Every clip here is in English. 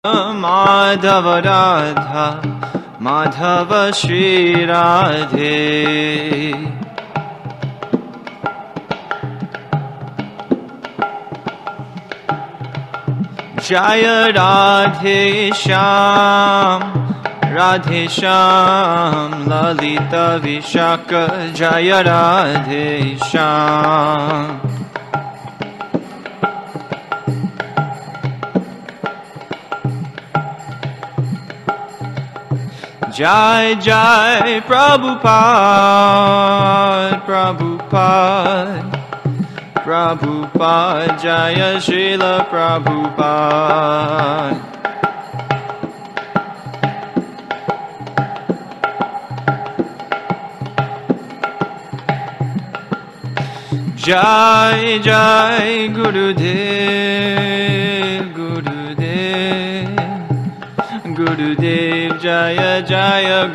Madhava Radha, Madhava Shri Radhe. Jaya Radhe Shyam, Radhe Shyam, Lalita Vishaka, Jaya Radhe Shyam. Jai Jai Prabhupada, Prabhupada, Prabhupada, Jaya Srila Prabhupada. Jai Jai Gurudev, Gurudev, Gurudev, Jaya Jaya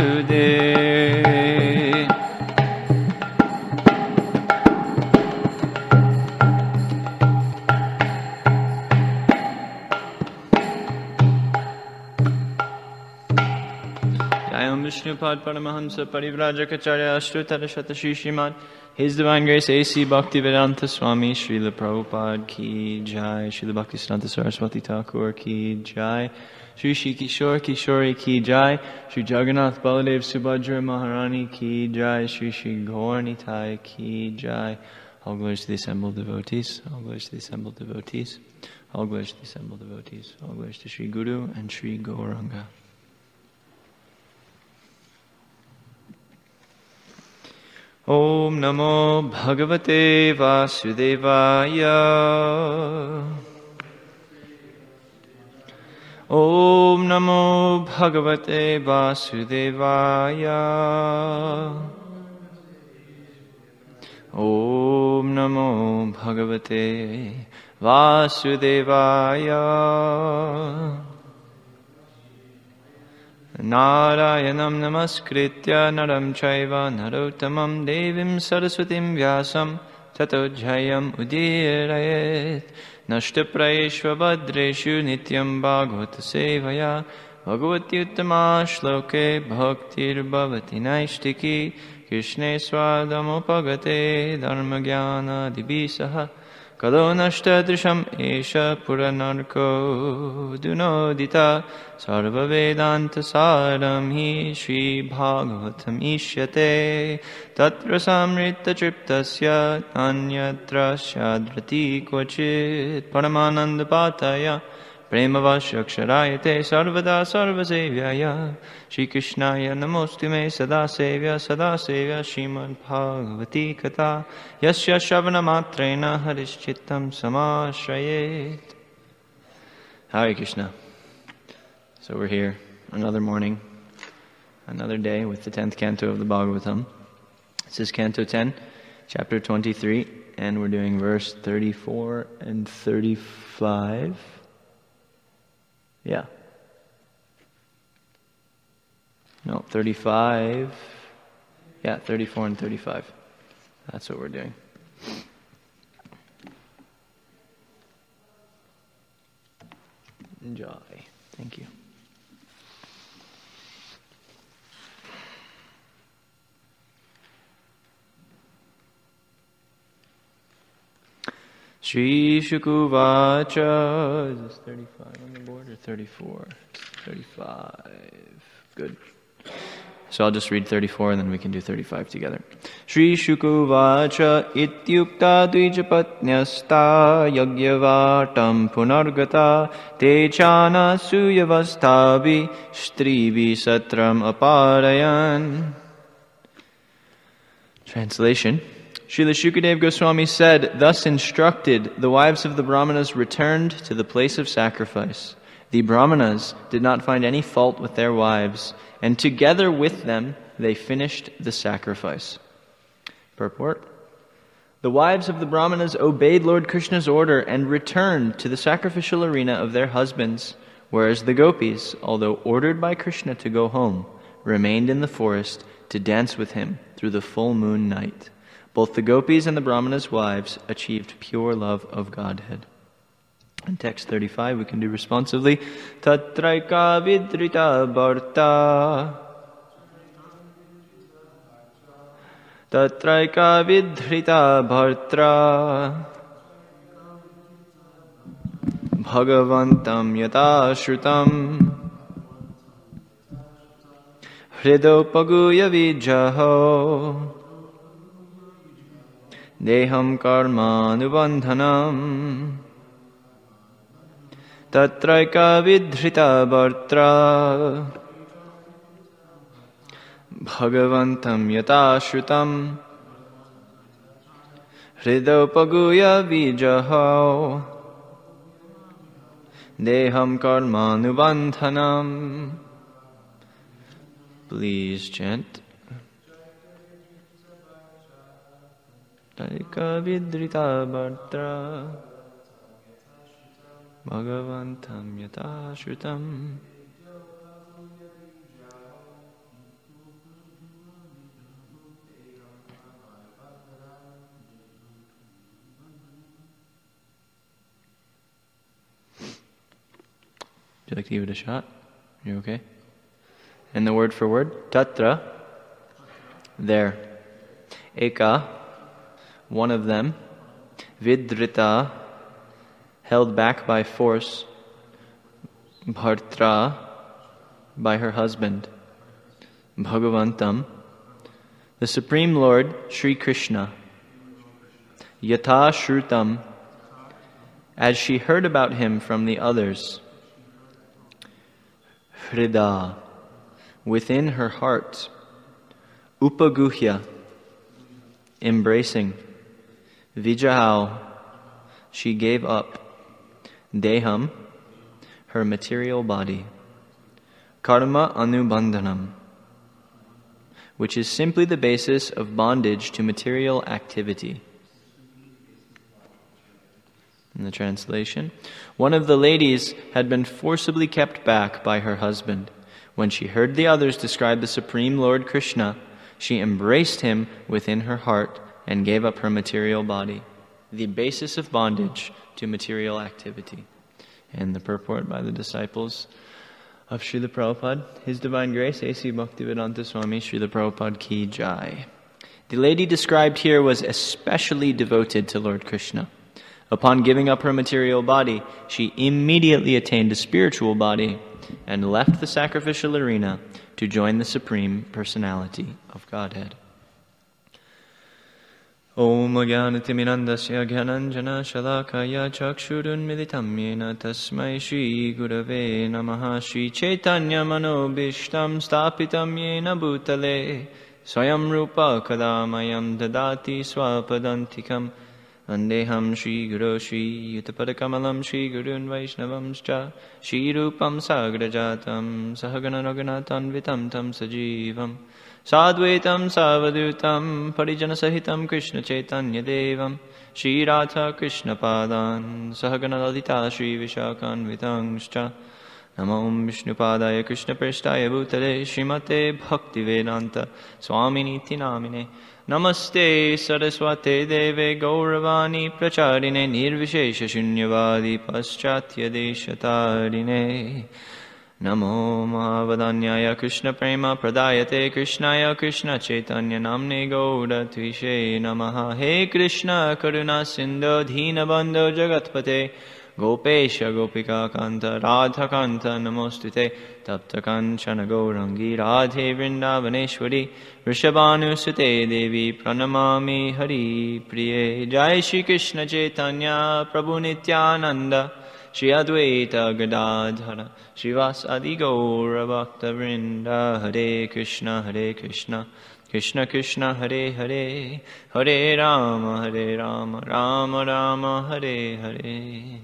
Gurudev. Jayam Vishnupad Paramahamsa Parivrajacharya Ashrutara Shatashi Srimad His Divine Grace A.C. Bhaktivedanta Swami Srila Prabhupada Ki Jai, Srila Bhaktisiddhanta Saraswati Thakur Ki Jai, Shri Shri Kishore Kishori Ki Jai, Shri Jagannath Baladev Subhadra Maharani Ki Jai, Shri Shri Gaur Nitai Ki Jai. All glories to the assembled devotees, all glories to the assembled devotees, all glories to the assembled devotees, all glories to Shri Guru and Shri Gauranga. Om Namo Bhagavate Vasudevaya. Om Namo Bhagavate Vasudevaya. Om Namo Bhagavate Vasudevaya. Narayanam namaskritya naram chaiva narottamam devim saraswatim vyasam tato jayam udirayet. Nashtaprayeshva badreshu nityam bhagavata sevaya bhagavati uttama shloke bhaktir bhavati naishtiki krishne swadamupagate dharmagyana dibisaha kalo nashtadrisham esha puranarko dunodita sarva vedanta saram hi shri bhagavatam ishyate tatra samrita triptasya anyatra shadrati kvachit paramananda pataya premavashaksharayate sarvada sarvasevyaya Shri Krishnaya namostume sada sevya Srimad Bhagavati Katha Yasya Shravana Matrena Harishchittam Samashrayet. Hare Krishna. So we're here, another morning, another day with the 10th canto of the Bhagavatam. This is Canto 10, Chapter 23, and we're doing verse 34 and 35. Yeah. No, 35. Yeah, 34 and 35. That's what we're doing. Enjoy. Thank you. Shri Shukuvacha. Is this 35 on the board or 34? 35. Good. So I'll just read 34 and then we can do 35 together. Shri Shukuvacha ityukta dvijapatnyasta yagyavatam punargata te chana suyavastavi shtrivi satram aparayan. Translation. Srila Shukadev Goswami said, thus instructed, the wives of the Brahmanas returned to the place of sacrifice. The Brahmanas did not find any fault with their wives, and together with them they finished the sacrifice. Purport. The wives of the Brahmanas obeyed Lord Krishna's order and returned to the sacrificial arena of their husbands, whereas the gopis, although ordered by Krishna to go home, remained in the forest to dance with him through the full moon night. Both the gopis and the Brahmanas' wives achieved pure love of Godhead. And text 35 we can do responsively. Tatraika vidrita bharta. Tatraika vidrita bhartra. Bhagavantam yata shrutam. Hridopaguya vijaho. Deham karma nubandhanam. Tatraika vidhrita bhartra. Bhagavantam yata shrutam. Hridopaguya vijaho. Deham karma nubandhanam. Please chant. Taika vidrita bhartra. Bhagavantam yata shrutam. Would you like to give it a shot? You okay? And the word for word, tatra, there. Eka, one of them. Vidrita, held back by force. Bhartra, by her husband. Bhagavantam, the Supreme Lord, Sri Krishna. Yata shrutam, as she heard about him from the others. Hrida, within her heart. Upaguhya, embracing. Vijahau, she gave up. Deham, her material body. Karma anubandhanam, which is simply the basis of bondage to material activity. In the translation, one of the ladies had been forcibly kept back by her husband. When she heard the others describe the Supreme Lord Krishna, she embraced him within her heart and gave up her material body, the basis of bondage to material activity. And the purport by the disciples of Srila Prabhupada, His Divine Grace, A.C. Bhaktivedanta Swami, Srila Prabhupada Ki Jai. The lady described here was especially devoted to Lord Krishna. Upon giving up her material body, she immediately attained a spiritual body and left the sacrificial arena to join the Supreme Personality of Godhead. Om Jnanatimirandasya Jnananjana Shalakaya Chakshurun Militam Yena Tasmai Shri Gurave Namaha Shri Chaitanya Manobishtam Stapitam Yena Bhutale Swayam Rupa Kadamayam Dadati Swapadantikam Vandeham Shri Guru Shri Yutapadakamalam Shri Gurun Vaishnavamscha Shri Rupam Sagrajatam Sahagana Raghunathan Tam Sajivam Sadvaitam Savadutam Parijana Sahitam Krishna Chaitanya Devam Shri Radha Krishna Padan Sahagana Lalita Shri Vishakan Vitangscha Namo Vishnupadaya Krishna Prestaya Bhutale Srimate Bhaktivedanta Swaminiti Namine Namaste Saraswate Deve Gauravani Pracharine Nirvishesha Shunyavadi Paschatya Deshatarine Namo Mahavadanyaya Krishna Prema Pradayate Krishnaya Krishna Chaitanya Namne Gauda Tvishe Namaha He Krishna Karuna Sindhu Dheena Bandhu Jagatpate Gopesha Gopika Kanta Radha Kanta Namostute Tapta Kanchana Gaurangi Radhe Vrindavaneshwari Rishabhanu Sute Devi Pranamami Hari Priye Jai Shri Krishna Chaitanya Prabhu Nityananda Shri Advaita Gadadhara Srivasadi Gaura Bhakta Vrinda Hare Krishna Krishna Krishna Hare Hare Hare Rama Rama Rama Hare Hare.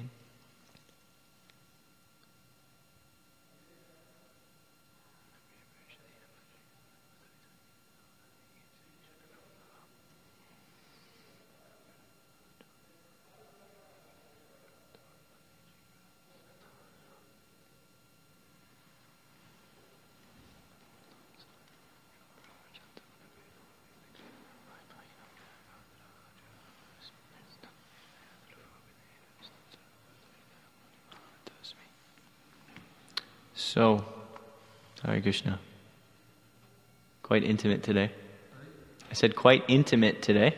So, Hare Krishna. Quite intimate today. I said quite intimate today.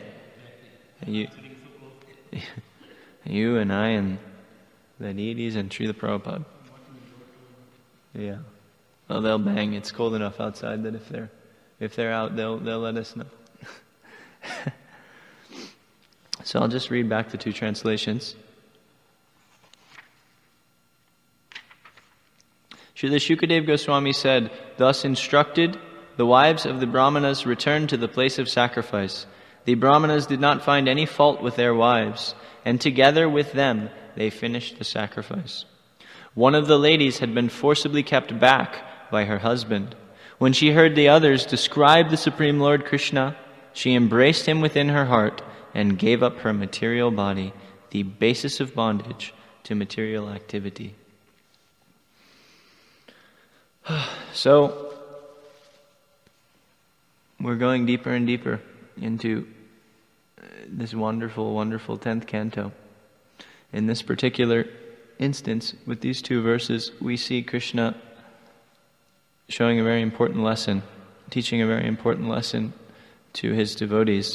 You and I and the deities and Srila Prabhupada. Yeah. Well, they'll bang. It's cold enough outside that if they're out, they'll let us know. So I'll just read back the two translations. Srila Shukadev Goswami said, thus instructed, the wives of the Brahmanas returned to the place of sacrifice. The Brahmanas did not find any fault with their wives, and together with them they finished the sacrifice. One of the ladies had been forcibly kept back by her husband. When she heard the others describe the Supreme Lord Krishna, she embraced him within her heart and gave up her material body, the basis of bondage to material activity. So, we're going deeper and deeper into this wonderful, wonderful 10th canto. In this particular instance, with these two verses, we see Krishna showing a very important lesson, teaching a very important lesson to his devotees.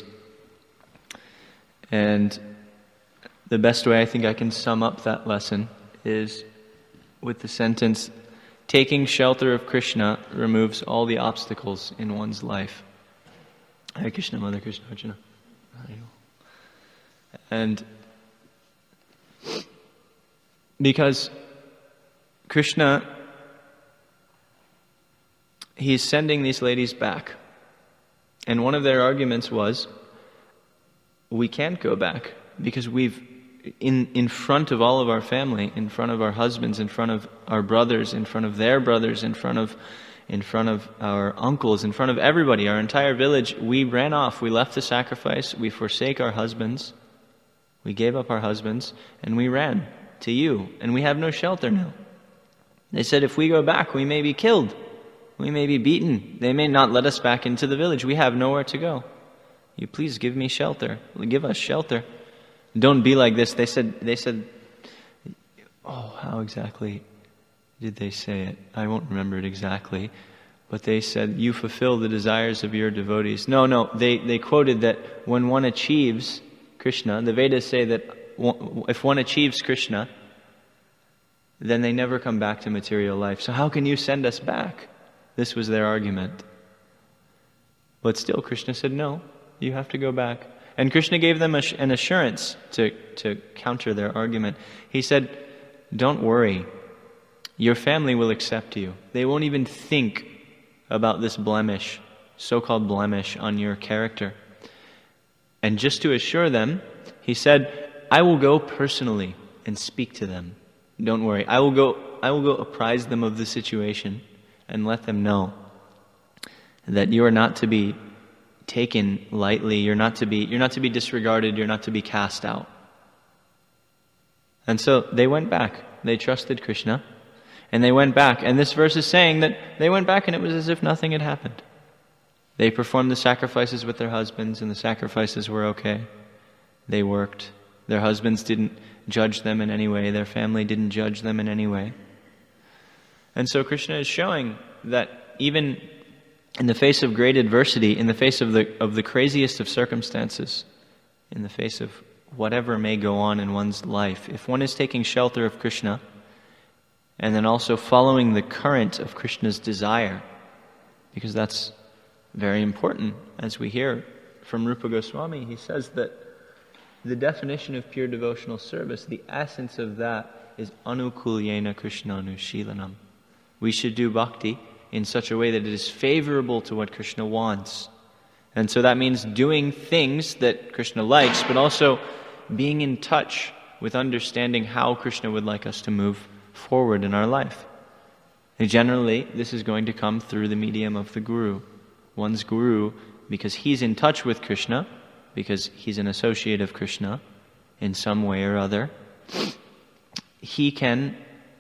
And the best way I think I can sum up that lesson is with the sentence, taking shelter of Krishna removes all the obstacles in one's life. Hare Krishna, Mother Krishna, Arjuna. And because Krishna, he's sending these ladies back. And one of their arguments was, we can't go back because we've, in front of all of our family, in front of our husbands, in front of our brothers, in front of their brothers, in front of our uncles, in front of everybody, our entire village, we ran off, we left the sacrifice, we forsake our husbands, we gave up our husbands, and we ran to you, and we have no shelter now. They said, if we go back, we may be killed, we may be beaten, they may not let us back into the village, we have nowhere to go. You please give me shelter, give us shelter. Don't be like this. They said, oh, how exactly did they say it? I won't remember it exactly. But they said, you fulfill the desires of your devotees. No, they quoted that when one achieves Krishna, the Vedas say that if one achieves Krishna, then they never come back to material life. So how can you send us back? This was their argument. But still, Krishna said, no, you have to go back. And Krishna gave them an assurance to counter their argument. He said, don't worry, your family will accept you. They won't even think about this blemish, so-called blemish on your character. And just to assure them, he said, I will go personally and speak to them. Don't worry, I will go apprise them of the situation and let them know that you are not to be taken lightly, you're not to be disregarded, you're not to be cast out. And so they went back. They trusted Krishna, and they went back. And this verse is saying that they went back and it was as if nothing had happened. They performed the sacrifices with their husbands, and the sacrifices were okay. They worked. Their husbands didn't judge them in any way. Their family didn't judge them in any way. And so Krishna is showing that even in the face of great adversity, in the face of the craziest of circumstances, in the face of whatever may go on in one's life, if one is taking shelter of Krishna, and then also following the current of Krishna's desire, because that's very important, as we hear from Rupa Goswami, he says that the definition of pure devotional service, the essence of that is anukulyena krishnanushilanam. We should do bhakti in such a way that it is favorable to what Krishna wants. And so that means doing things that Krishna likes, but also being in touch with understanding how Krishna would like us to move forward in our life. And generally, this is going to come through the medium of the Guru. One's Guru, because he's in touch with Krishna, because he's an associate of Krishna in some way or other, he can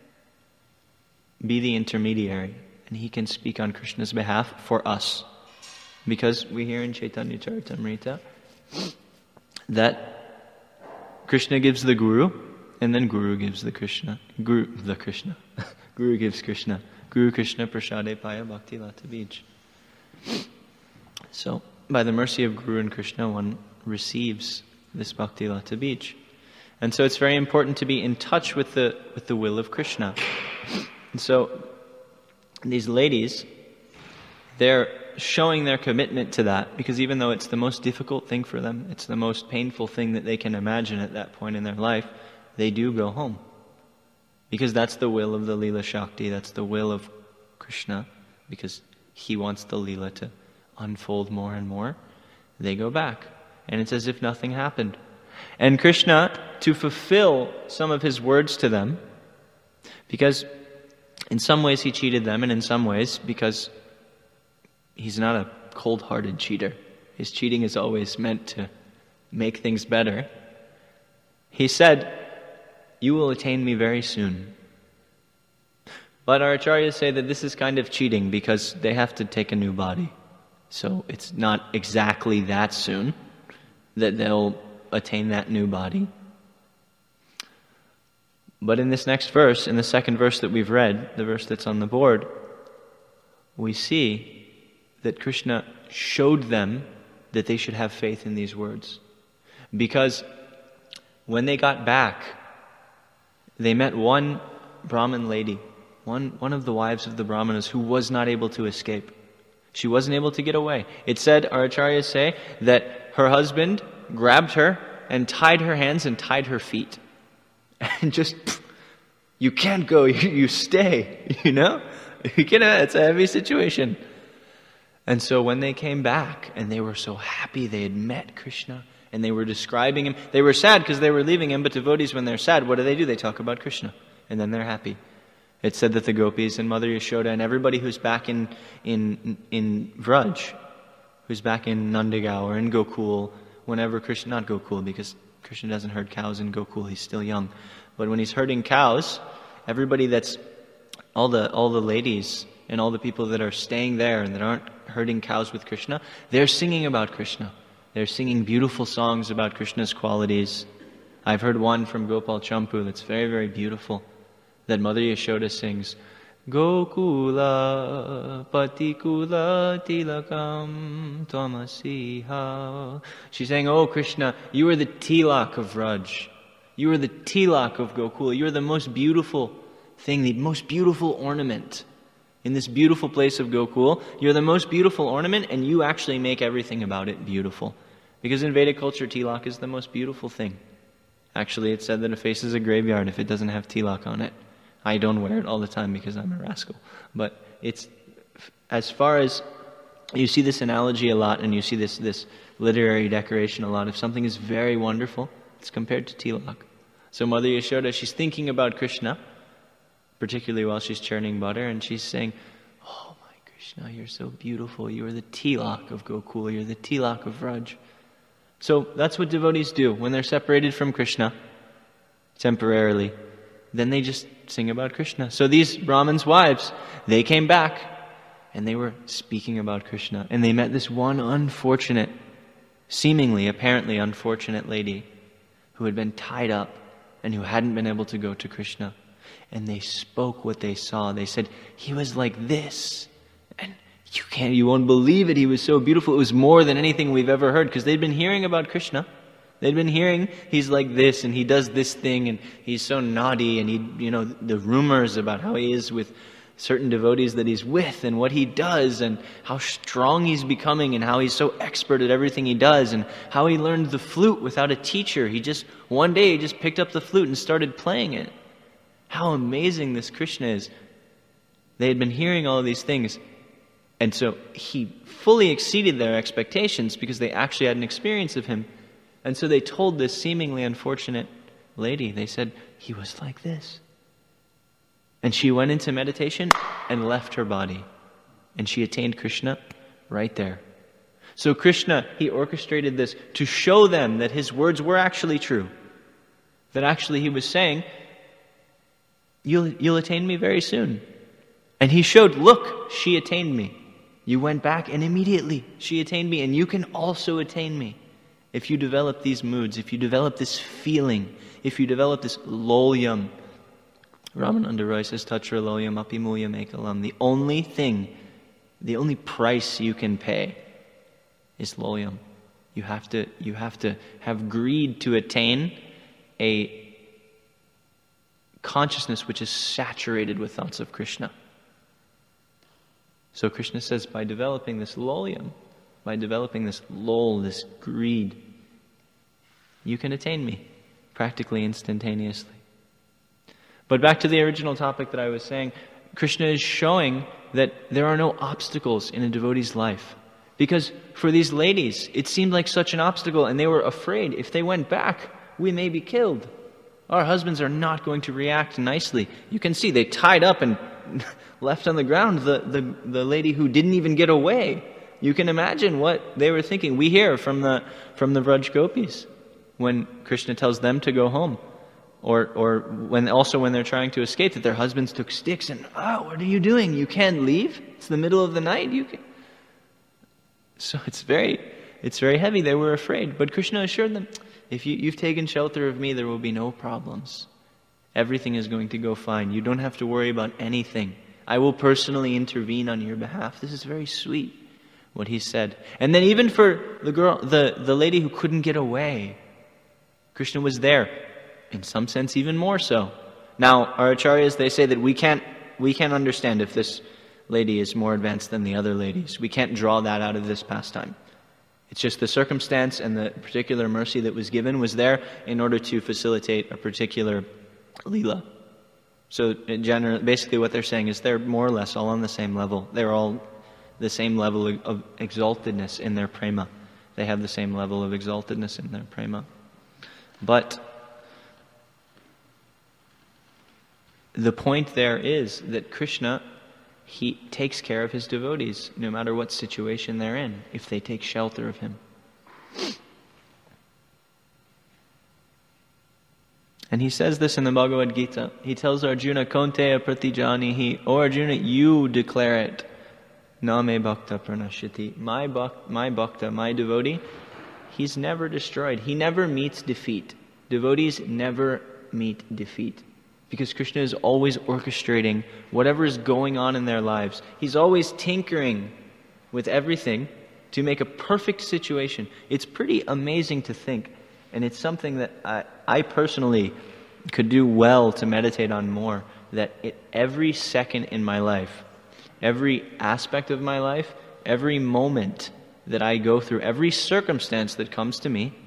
be the intermediary, and he can speak on Krishna's behalf for us. Because we hear in Chaitanya Charitamrita that Krishna gives the Guru, and then Guru gives the Krishna. Guru gives Krishna. Guru Krishna prasade paya bhakti lata bij. So, by the mercy of Guru and Krishna, one receives this bhakti lata bij. And so it's very important to be in touch with the will of Krishna. And so, these ladies, they're showing their commitment to that, because even though it's the most difficult thing for them, it's the most painful thing that they can imagine at that point in their life, they do go home. Because that's the will of the Leela Shakti, that's the will of Krishna, because he wants the Leela to unfold more and more. They go back, and it's as if nothing happened. And Krishna, to fulfill some of his words to them, because in some ways he cheated them, and in some ways because he's not a cold-hearted cheater. His cheating is always meant to make things better. He said, "You will attain me very soon." But our acharyas say that this is kind of cheating because they have to take a new body. So it's not exactly that soon that they'll attain that new body. But in this next verse, in the second verse that we've read, the verse that's on the board, we see that Krishna showed them that they should have faith in these words. Because when they got back, they met one Brahmin lady, one of the wives of the Brahmanas, who was not able to escape. She wasn't able to get away. It said, our acharyas say, that her husband grabbed her and tied her hands and tied her feet. And just, you can't go, you stay, you know? It's a heavy situation. And so when they came back, and they were so happy they had met Krishna, and they were describing him, they were sad because they were leaving him, but devotees, when they're sad, what do? They talk about Krishna, and then they're happy. It said that the gopis and Mother Yashoda and everybody who's back in Vraj, who's back in Nandagaon or in Gokul, whenever Krishna, not Gokul because Krishna doesn't herd cows in Gokul, he's still young, but when he's herding cows, everybody that's, all the ladies and all the people that are staying there and that aren't herding cows with Krishna, they're singing about Krishna. They're singing beautiful songs about Krishna's qualities. I've heard one from Gopal Champu that's very, very beautiful, that Mother Yashoda sings, Gokula patikula tilakam tamasiha. She's saying, oh Krishna, you are the tilak of Vraj. You are the tilak of Gokula. You are the most beautiful thing, the most beautiful ornament in this beautiful place of Gokul. You're the most beautiful ornament, and you actually make everything about it beautiful. Because in Vedic culture, tilak is the most beautiful thing. Actually, it's said that a face is a graveyard if it doesn't have tilak on it. I don't wear it all the time because I'm a rascal. But it's, as far as, you see this analogy a lot, and you see this literary decoration a lot. If something is very wonderful, it's compared to tilak. So Mother Yashoda, she's thinking about Krishna, particularly while she's churning butter, and she's saying, oh my Krishna, you're so beautiful. You are the tilak of Gokula. You're the tilak of Vraj. So that's what devotees do when they're separated from Krishna temporarily. Then they just sing about Krishna. So these Brahmins' wives, they came back and they were speaking about Krishna. And they met this one unfortunate, seemingly, apparently unfortunate lady who had been tied up and who hadn't been able to go to Krishna. And they spoke what they saw. They said, he was like this. And you won't believe it. He was so beautiful. It was more than anything we've ever heard. Because they'd been hearing about Krishna. They'd been hearing he's like this and he does this thing and he's so naughty and the rumors about how he is with certain devotees that he's with and what he does and how strong he's becoming and how he's so expert at everything he does and how he learned the flute without a teacher. One day he just picked up the flute and started playing it. How amazing this Krishna is. They had been hearing all of these things. And so he fully exceeded their expectations because they actually had an experience of him. And so they told this seemingly unfortunate lady, they said, he was like this. And she went into meditation and left her body. And she attained Krishna right there. So Krishna, he orchestrated this to show them that his words were actually true. That actually he was saying, you'll attain me very soon. And he showed, look, she attained me. You went back and immediately she attained me. And you can also attain me. If you develop these moods, if you develop this feeling, if you develop this lolyam, Ramananda Roy says, Tatra loyam api mulyam ekalam. The only price you can pay is loyam. You have to have greed to attain a consciousness which is saturated with thoughts of Krishna. So Krishna says, by developing this loyam, by developing this lol, this greed, you can attain me practically instantaneously. But back to the original topic that I was saying, Krishna is showing that there are no obstacles in a devotee's life. Because for these ladies, it seemed like such an obstacle, and they were afraid if they went back, we may be killed. Our husbands are not going to react nicely. You can see they tied up and left on the ground the lady who didn't even get away. You can imagine what they were thinking. We hear from the Vraj Gopis when Krishna tells them to go home. Or when they're trying to escape, that their husbands took sticks and, what are you doing? You can't leave? It's the middle of the night. So it's very heavy. They were afraid. But Krishna assured them, if you've taken shelter of me, there will be no problems. Everything is going to go fine. You don't have to worry about anything. I will personally intervene on your behalf. This is very sweet, what he said. And then even for the girl, the lady who couldn't get away, Krishna was there. In some sense, even more so. Now, our acharyas, they say that we can't understand if this lady is more advanced than the other ladies. We can't draw that out of this pastime. It's just the circumstance and the particular mercy that was given was there in order to facilitate a particular lila. So, basically what they're saying is they're more or less all on the same level. They're all the same level of exaltedness in their prema. They have the same level of exaltedness in their prema. But the point there is that Krishna, he takes care of his devotees no matter what situation they're in, if they take shelter of him. And he says this in the Bhagavad Gita. He tells Arjuna, Kaunteya pratijanihi, O Arjuna, you declare it. Na me bhakta pranashyati. My bhakta, my devotee, he's never destroyed. He never meets defeat. Devotees never meet defeat. Because Krishna is always orchestrating whatever is going on in their lives. He's always tinkering with everything to make a perfect situation. It's pretty amazing to think. And it's something that I personally could do well to meditate on more. That every second in my life, every aspect of my life, every moment that I go through, every circumstance that comes to me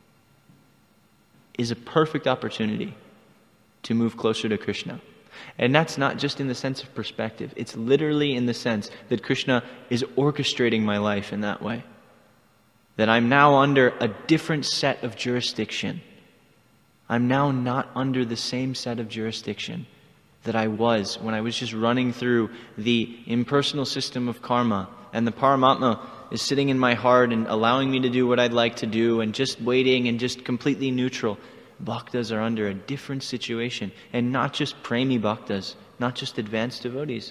is a perfect opportunity to move closer to Krishna. And that's not just in the sense of perspective. It's literally in the sense that Krishna is orchestrating my life in that way. That I'm now under a different set of jurisdiction. I'm now not under the same set of jurisdiction that I was when I was just running through the impersonal system of karma, and the Paramatma is sitting in my heart and allowing me to do what I'd like to do and just waiting and just completely neutral. Bhaktas are under a different situation, and not just premi bhaktas, not just advanced devotees.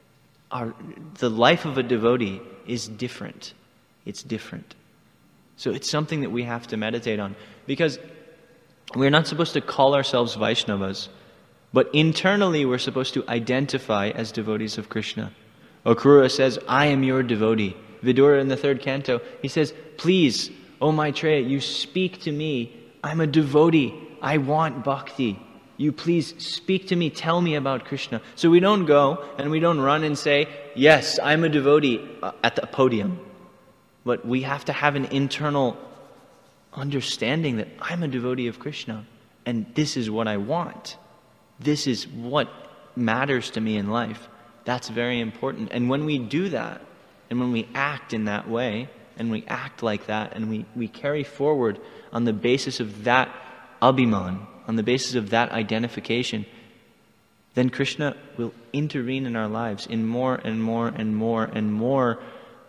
The life of a devotee is different. It's different. So it's something that we have to meditate on, because we're not supposed to call ourselves Vaishnavas, but internally we're supposed to identify as devotees of Krishna. Akrura says, I am your devotee. Vidura in the 3rd canto, he says, please, O Maitreya, you speak to me. I'm a devotee. I want bhakti. You please speak to me. Tell me about Krishna. So we don't go and we don't run and say, yes, I'm a devotee at the podium. But we have to have an internal understanding that I'm a devotee of Krishna. And this is what I want. This is what matters to me in life. That's very important. And when we do that, and when we act in that way, and we act like that, and we carry forward on the basis of that abhiman, on the basis of that identification, then Krishna will intervene in our lives in more and more and more and more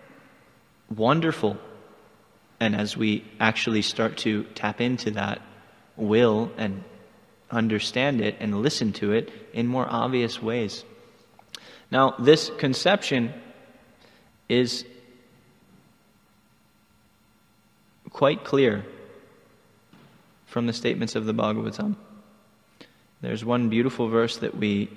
wonderful. And as we actually start to tap into that will and understand it and listen to it in more obvious ways. Now, this conception is quite clear from the statements of the Bhagavatam. There's one beautiful verse that we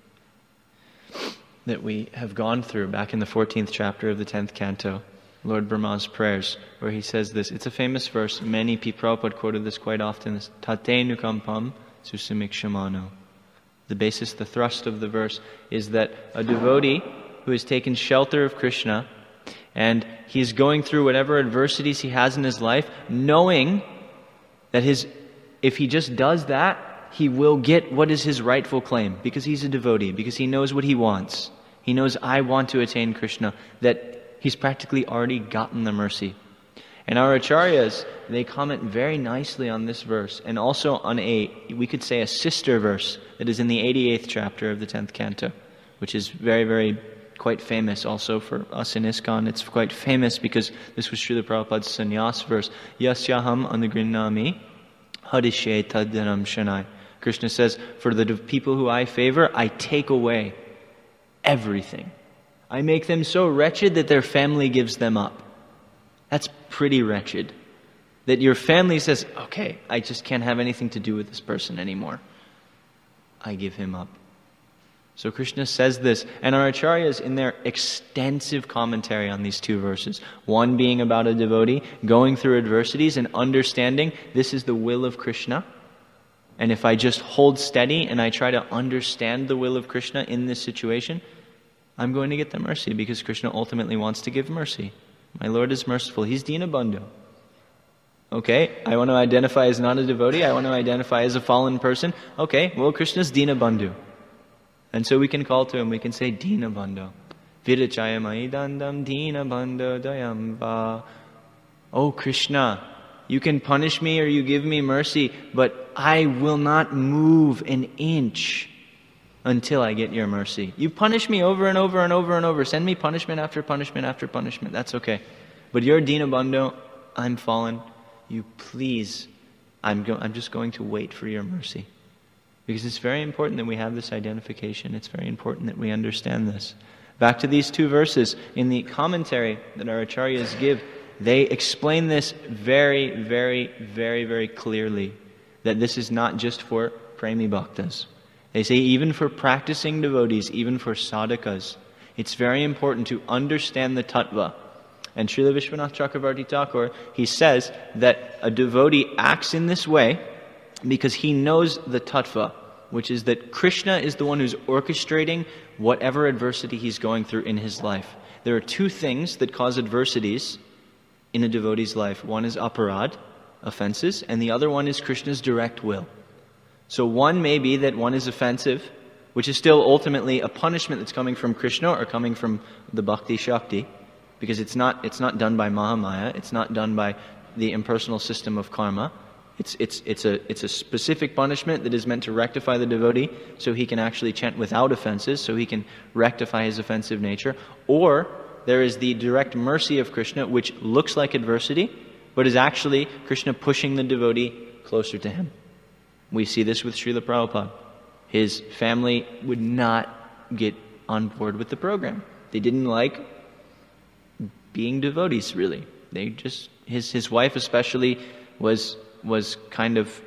have gone through back in the 14th chapter of the 10th canto, Lord Brahma's prayers, where he says this. It's a famous verse. Many people, Prabhupada quoted this quite often. This, Tate nukampam susamikshamano. The basis, the thrust of the verse is that a devotee who has taken shelter of Krishna and he's going through whatever adversities he has in his life, knowing that if he just does that, he will get what is his rightful claim, because he's a devotee, because he knows what he wants. He knows, I want to attain Krishna, that he's practically already gotten the mercy. And our acharyas, they comment very nicely on this verse, and also on we could say a sister verse that is in the 88th chapter of the 10th canto, which is very, very quite famous also for us in ISKCON. It's quite famous because this was Srila Prabhupada's sannyas verse. Yasyaham anugrinnami hadishe taddanam shanai. Krishna says, for the people who I favor, I take away everything. I make them so wretched that their family gives them up. That's pretty wretched. That your family says, okay, I just can't have anything to do with this person anymore. I give him up. So Krishna says this, and our acharyas in their extensive commentary on these two verses, one being about a devotee going through adversities and understanding this is the will of Krishna, and if I just hold steady and I try to understand the will of Krishna in this situation, I'm going to get the mercy, because Krishna ultimately wants to give mercy. My Lord is merciful. He's Dinabandhu. Okay, I want to identify as not a devotee. I want to identify as a fallen person. Okay, well, Krishna's Dinabandhu. And so we can call to him, we can say, Dinabandhu. Virachayamai dandam Dinabandhu dayamba. Oh, Krishna, you can punish me or you give me mercy, but I will not move an inch until I get your mercy. You punish me over and over and over and over. Send me punishment after punishment after punishment. That's okay. But you're Dinabandhu. I'm fallen. You please, I'm just going to wait for your mercy. Because it's very important that we have this identification. It's very important that we understand this. Back to these two verses. In the commentary that our acharyas give, they explain this very, very, very, very clearly. That this is not just for premi bhaktas. They say even for practicing devotees, even for sadhakas, it's very important to understand the tattva. And Srila Vishwanath Chakravarti Thakur, he says that a devotee acts in this way because he knows the tattva, which is that Krishna is the one who's orchestrating whatever adversity he's going through in his life. There are two things that cause adversities in a devotee's life. One is aparad, offenses, and the other one is Krishna's direct will. So one may be that one is offensive, which is still ultimately a punishment that's coming from Krishna or coming from the Bhakti Shakti, because it's not done by Mahamaya, it's not done by the impersonal system of karma. It's a specific punishment that is meant to rectify the devotee so he can actually chant without offenses, so he can rectify his offensive nature. Or there is the direct mercy of Krishna, which looks like adversity, but is actually Krishna pushing the devotee closer to him. We see this with Srila Prabhupada. His family would not get on board with the program. They didn't like being devotees, really. They just, his wife especially was kind of,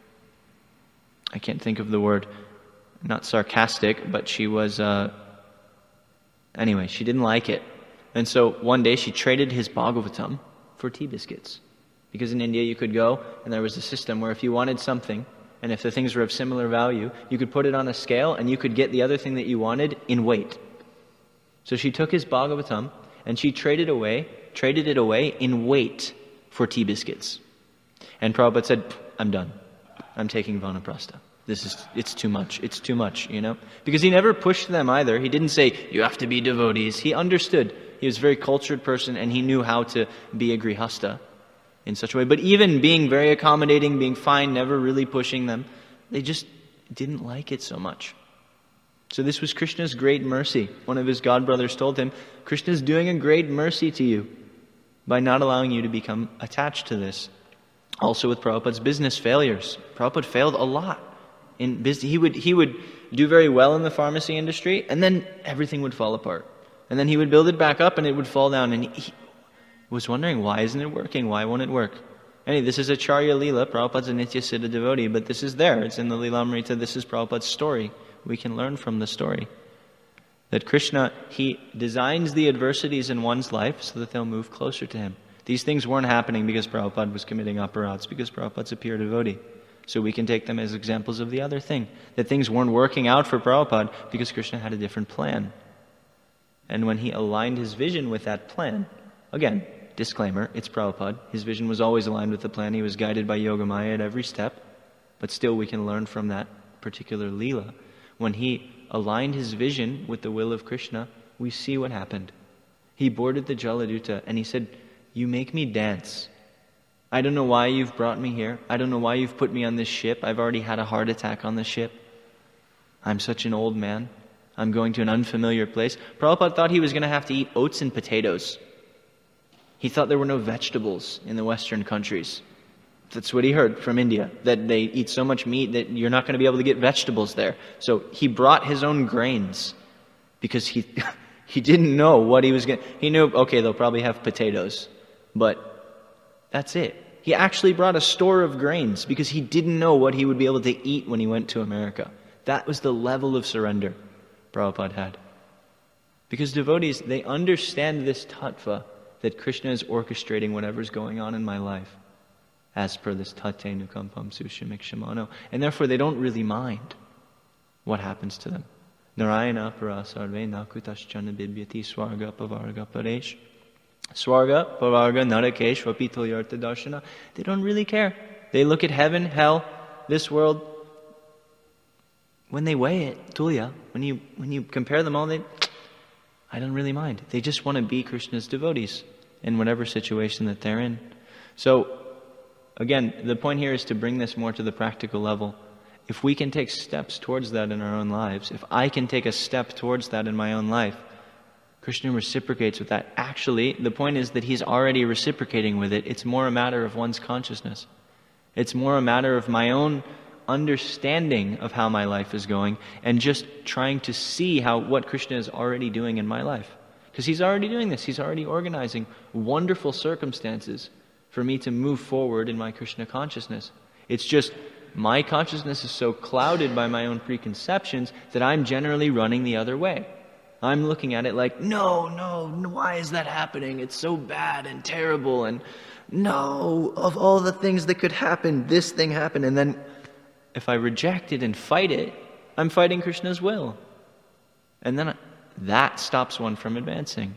I can't think of the word, not sarcastic, but she was, anyway, she didn't like it. And so one day she traded his Bhagavatam for tea biscuits. Because in India you could go, and there was a system where if you wanted something, and if the things were of similar value, you could put it on a scale and you could get the other thing that you wanted in weight. So she took his Bhagavatam and she traded it away in weight for tea biscuits. And Prabhupada said, I'm done. I'm taking Vanaprastha. It's too much. It's too much, Because he never pushed them either. He didn't say, you have to be devotees. He understood. He was a very cultured person and he knew how to be a grihasta in such a way. But even being very accommodating, being fine, never really pushing them, they just didn't like it so much. So this was Krishna's great mercy. One of his godbrothers told him, Krishna's doing a great mercy to you by not allowing you to become attached to this. Also with Prabhupada's business failures. Prabhupada failed a lot in business. He would do very well in the pharmacy industry, and then everything would fall apart. And then he would build it back up and it would fall down. And he was wondering, why isn't it working? Why won't it work? Anyway, this is Acharya Leela. Prabhupada's a Nitya Siddha devotee, but this is there. It's in the Lilamrita. This is Prabhupada's story. We can learn from the story that Krishna, he designs the adversities in one's life so that they'll move closer to him. These things weren't happening because Prabhupada was committing aparats, because Prabhupada's a pure devotee. So we can take them as examples of the other thing, that things weren't working out for Prabhupada because Krishna had a different plan. And when he aligned his vision with that plan, again, disclaimer, it's Prabhupada. His vision was always aligned with the plan. He was guided by Yogamaya at every step. But still we can learn from that particular Leela. When he aligned his vision with the will of Krishna, we see what happened. He boarded the Jaladuta and he said, "You make me dance. I don't know why you've brought me here. I don't know why you've put me on this ship. I've already had a heart attack on the ship. I'm such an old man. I'm going to an unfamiliar place." Prabhupada thought he was going to have to eat oats and potatoes. He thought there were no vegetables in the Western countries. That's what he heard from India, that they eat so much meat that you're not going to be able to get vegetables there. So he brought his own grains because he didn't know what he was going to... He knew, okay, they'll probably have potatoes, but that's it. He actually brought a store of grains because he didn't know what he would be able to eat when he went to America. That was the level of surrender Prabhupada had. Because devotees, they understand this tattva, that Krishna is orchestrating whatever's going on in my life, as per this tate nukampam sushamikshimano. And therefore they don't really mind what happens to them. Narayana parasarve nakutaschana bibyati swarga pavarga paresh. Swarga, Pavarga, Narakesh, Vapitulyartha Darshana. They don't really care. They look at heaven, hell, this world. When they weigh it, Tulya, when you compare them all, I don't really mind. They just want to be Krishna's devotees in whatever situation that they're in. So, again, the point here is to bring this more to the practical level. If we can take steps towards that in our own lives, if I can take a step towards that in my own life, Krishna reciprocates with that. Actually, the point is that he's already reciprocating with it. It's more a matter of one's consciousness. It's more a matter of my own understanding of how my life is going and just trying to see what Krishna is already doing in my life. Because he's already doing this. He's already organizing wonderful circumstances for me to move forward in my Krishna consciousness. It's just my consciousness is so clouded by my own preconceptions that I'm generally running the other way. I'm looking at it like, no, why is that happening? It's so bad and terrible, and no, of all the things that could happen, this thing happened. And then if I reject it and fight it, I'm fighting Krishna's will. And then that stops one from advancing.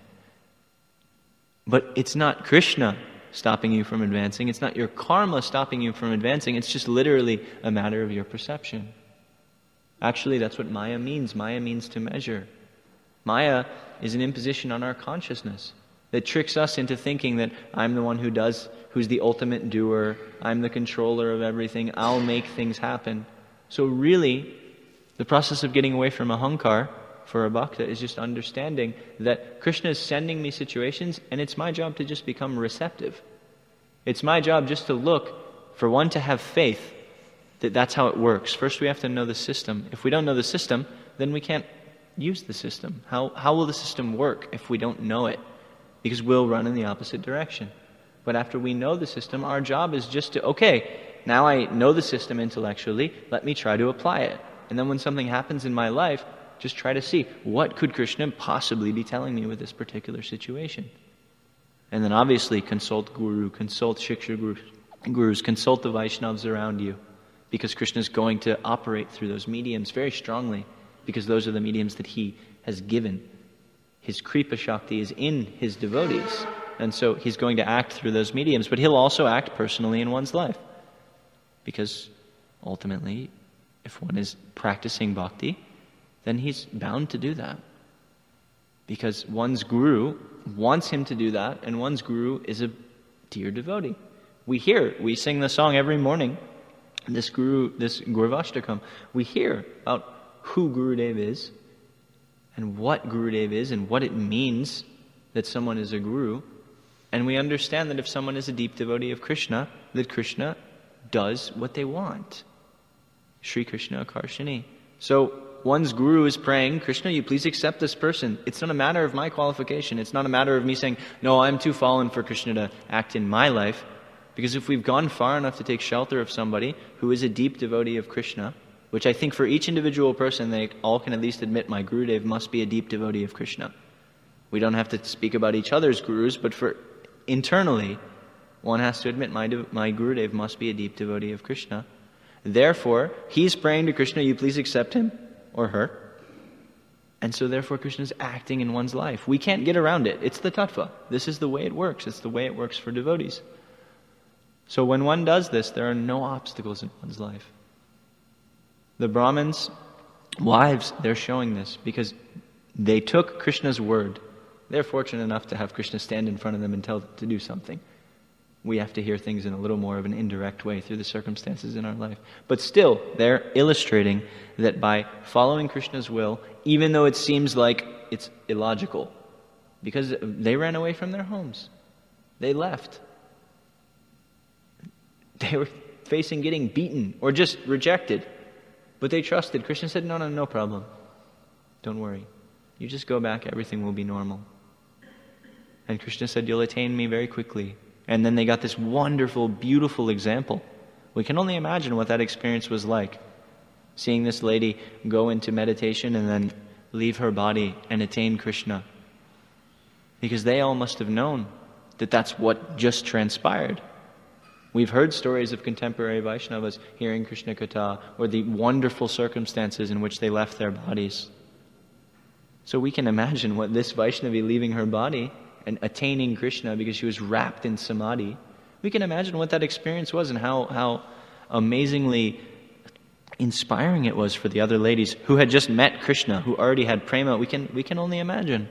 But it's not Krishna stopping you from advancing. It's not your karma stopping you from advancing. It's just literally a matter of your perception. Actually, that's what Maya means. Maya means to measure. Maya is an imposition on our consciousness that tricks us into thinking that I'm the one who's the ultimate doer, I'm the controller of everything, I'll make things happen. So really, the process of getting away from ahankar for a bhakta is just understanding that Krishna is sending me situations and it's my job to just become receptive. It's my job just to look, for one, to have faith that that's how it works. First we have to know the system. If we don't know the system, then we can't use the system. How will the system work if we don't know it? Because we'll run in the opposite direction. But after we know the system, our job is just to, okay, now I know the system intellectually, let me try to apply it. And then when something happens in my life, just try to see, what could Krishna possibly be telling me with this particular situation? And then obviously consult Guru, consult Shiksha Gurus, consult the Vaishnavas around you. Because Krishna is going to operate through those mediums very strongly. Because those are the mediums that he has given. His Kripa Shakti is in his devotees. And so he's going to act through those mediums. But he'll also act personally in one's life. Because ultimately, if one is practicing bhakti, then he's bound to do that. Because one's guru wants him to do that, and one's guru is a dear devotee. We sing the song every morning, this Guruvashtakam. We hear about who Gurudev is, and what Gurudev is, and what it means that someone is a guru. And we understand that if someone is a deep devotee of Krishna, that Krishna does what they want. Sri Krishna Akarshini. So one's guru is praying, Krishna, you please accept this person. It's not a matter of my qualification. It's not a matter of me saying, no, I'm too fallen for Krishna to act in my life. Because if we've gone far enough to take shelter of somebody who is a deep devotee of Krishna, which I think for each individual person, they all can at least admit my Gurudev must be a deep devotee of Krishna. We don't have to speak about each other's gurus, but for internally, one has to admit my Gurudev must be a deep devotee of Krishna. Therefore, he's praying to Krishna, you please accept him or her. And so therefore Krishna is acting in one's life. We can't get around it. It's the tattva. This is the way it works. It's the way it works for devotees. So when one does this, there are no obstacles in one's life. The Brahmins' wives, they're showing this because they took Krishna's word. They're fortunate enough to have Krishna stand in front of them and tell them to do something. We have to hear things in a little more of an indirect way through the circumstances in our life. But still, they're illustrating that by following Krishna's will, even though it seems like it's illogical, because they ran away from their homes. They left. They were facing getting beaten or just rejected. But they trusted. Krishna said, no problem. Don't worry. You just go back, everything will be normal. And Krishna said, you'll attain me very quickly. And then they got this wonderful, beautiful example. We can only imagine what that experience was like. Seeing this lady go into meditation and then leave her body and attain Krishna. Because they all must have known that that's what just transpired. We've heard stories of contemporary Vaishnavas hearing Krishna Katha, or the wonderful circumstances in which they left their bodies. So we can imagine what this Vaishnavi leaving her body and attaining Krishna because she was wrapped in samadhi. We can imagine what that experience was and how amazingly inspiring it was for the other ladies who had just met Krishna, who already had prema. We can only imagine.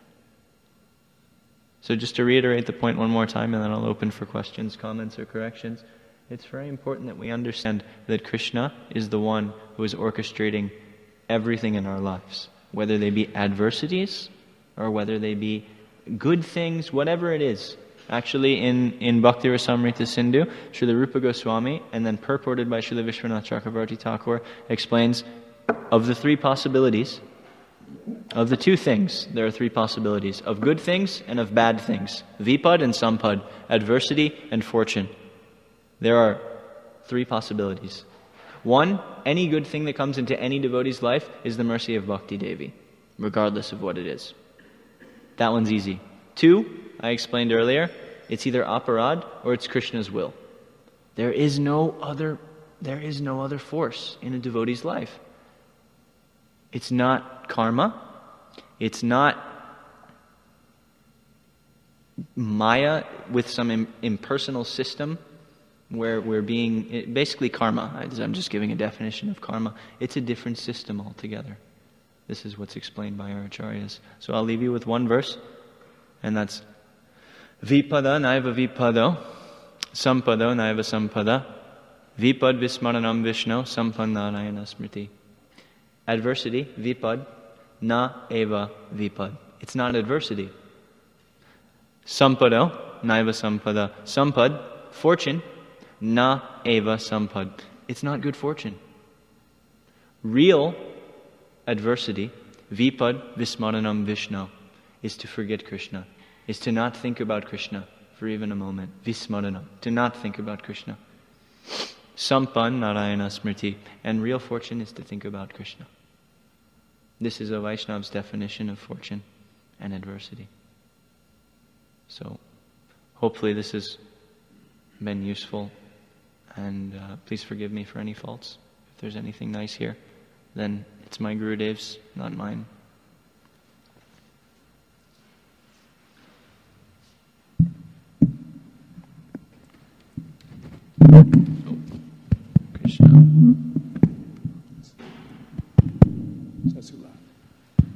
So just to reiterate the point one more time, and then I'll open for questions, comments, or corrections. It's very important that we understand that Krishna is the one who is orchestrating everything in our lives, whether they be adversities or whether they be good things, whatever it is. Actually, in Bhakti Rasamrita Sindhu, Srila Rupa Goswami, and then purported by Srila Vishwanath Chakravarti Thakur, explains of the three possibilities, of the two things, there are three possibilities, of good things and of bad things. Vipad and Sampad, adversity and fortune. There are three possibilities. One, any good thing that comes into any devotee's life is the mercy of Bhakti Devi, regardless of what it is. That one's easy. Two, I explained earlier, it's either aparad or it's Krishna's will. There is no other force in a devotee's life. It's not karma. It's not maya with some impersonal system where we're being... Basically karma. I'm just giving a definition of karma. It's a different system altogether. This is what's explained by our acharyas. So I'll leave you with one verse, and that's Vipada naiva vipado, sampado naiva sampada, vipad vismaranam vishno, sampanarayana smriti. Adversity, vipad, na eva vipad. It's not adversity. Sampado, naiva sampada. Sampad, fortune, na eva sampad. It's not good fortune. Real adversity, vipad vismaranam vishno, is to forget Krishna, is to not think about Krishna for even a moment. Vismaranam, to not think about Krishna. Sampan narayana smriti, and real fortune is to think about Krishna. This is a Vaishnav's definition of fortune and adversity. So, hopefully this has been useful, and please forgive me for any faults. If there's anything nice here, then it's my Gurudev's, not mine. Krishna. That's too loud.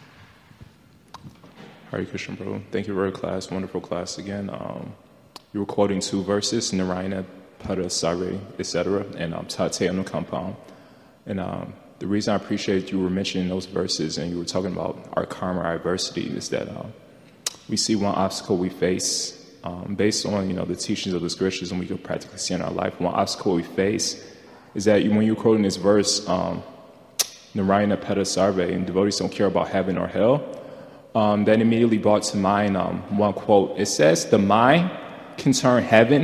Hare Krishna, bro. Thank you for your class. Wonderful class again. You were quoting two verses, Narayana Pada Sare, etc., and Tate Anukampam. And the reason I appreciate you were mentioning those verses and you were talking about our karma, our adversity, is that we see one obstacle we face based on the teachings of the scriptures, and we can practically see in our life. One obstacle we face is that when you're quoting this verse, Narayana Pada Sarve, and devotees don't care about heaven or hell, that immediately brought to mind one quote. It says, the mind can turn heaven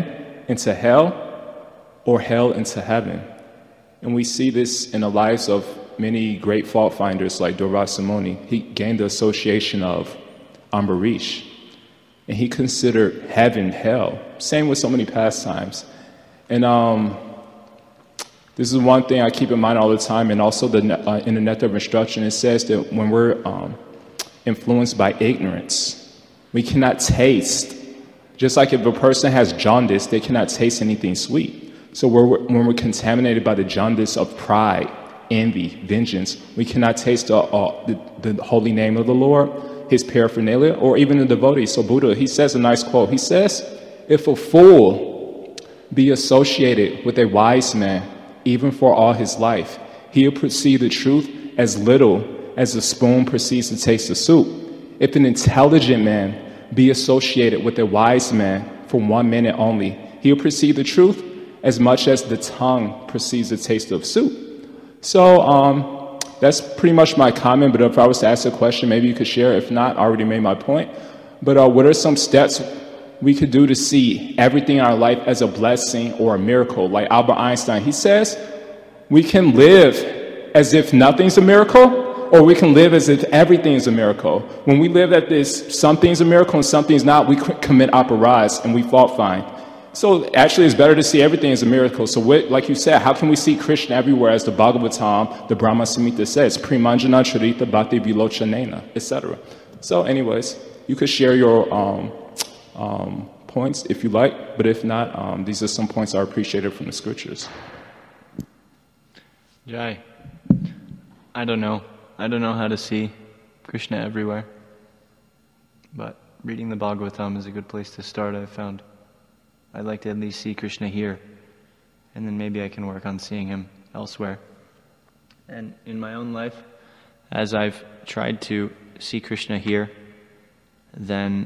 into hell or hell into heaven. And we see this in the lives of many great fault finders like Doras Simoni. He gained the association of Ambarish, and he considered heaven hell. Same with so many pastimes. And this is one thing I keep in mind all the time, and also in the Nectar of Instruction, it says that when we're influenced by ignorance, we cannot taste. Just like if a person has jaundice, they cannot taste anything sweet. So when we're contaminated by the jaundice of pride, envy, vengeance, we cannot taste the holy name of the Lord, his paraphernalia, or even the devotees. So Buddha, he says a nice quote. He says, if a fool be associated with a wise man, even for all his life, he'll perceive the truth as little as a spoon perceives the taste of soup. If an intelligent man be associated with a wise man for 1 minute only, he'll perceive the truth as much as the tongue perceives the taste of soup. So that's pretty much my comment, but if I was to ask a question, maybe you could share. If not, I already made my point. But what are some steps we could do to see everything in our life as a blessing or a miracle? Like Albert Einstein, he says, we can live as if nothing's a miracle, or we can live as if everything is a miracle. When we live at this, something's a miracle and something's not, we commit aparaz and we fault find. So actually it's better to see everything as a miracle. So like you said, how can we see Krishna everywhere, as the Bhagavatam, the Brahma Samhita says, Primanjana Charita Bhakti Vilochanena, etc. So anyways, you could share your points if you like, but if not, these are some points I appreciated from the scriptures. Jai, I don't know how to see Krishna everywhere, but reading the Bhagavatam is a good place to start, I've found. I'd like to at least see Krishna here, and then maybe I can work on seeing him elsewhere. And in my own life, as I've tried to see Krishna here, then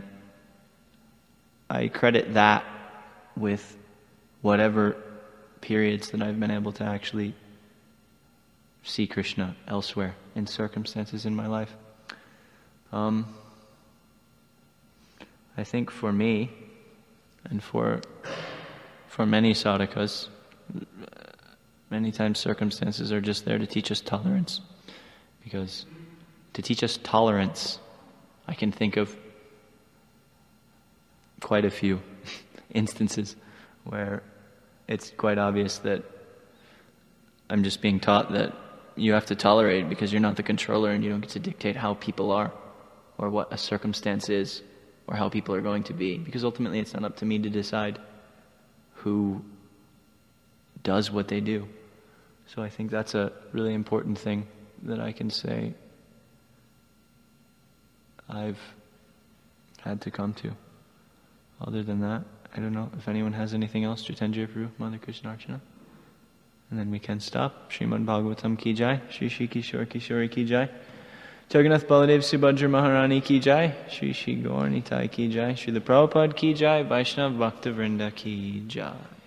I credit that with whatever periods that I've been able to actually see Krishna elsewhere in circumstances in my life. I think for me, and for many sadhakas, many times circumstances are just there to teach us tolerance. Because to teach us tolerance, I can think of quite a few instances where it's quite obvious that I'm just being taught that you have to tolerate because you're not the controller and you don't get to dictate how people are or what a circumstance is or how people are going to be, because ultimately it's not up to me to decide who does what they do. So I think that's a really important thing that I can say I've had to come to. Other than that, I don't know if anyone has anything else. Jitendra Prabhu, Mother Krishna Archana. And then we can stop. Srimad Bhagavatam ki jai, Shri Shri Kishore Kishori ki jai, Jagannath Baladev Subhadra Maharani ki jai, Shri Shri Gaur Nitai ki jai, Shri Prabhupada ki jai, Vaishnav Bhakta Vrinda ki jai.